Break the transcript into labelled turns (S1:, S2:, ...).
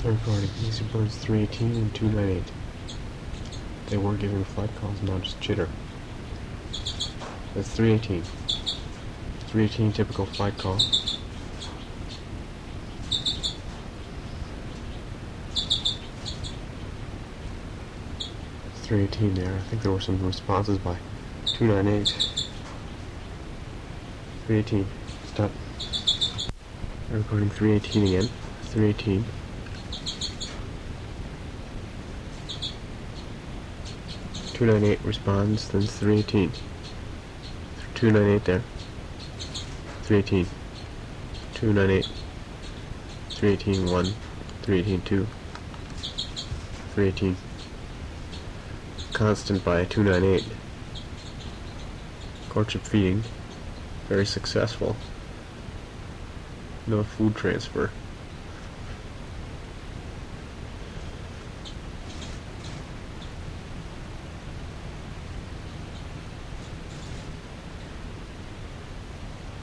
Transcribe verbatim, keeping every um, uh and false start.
S1: Third recording. Easy Birds three eighteen and two ninety-eight. They were giving flight calls, now just chitter. That's three eighteen. three eighteen typical flight call. three eighteen there. I think there were some responses by two ninety-eight. three eighteen. Stop. They're recording three eighteen again. three eighteen. two ninety-eight responds, then three eighteen. two ninety-eight there. three eighteen. two ninety-eight. three eighteen one. three eighteen two. three eighteen. Constant by two ninety-eight. Courtship feeding. Very successful. No food transfer.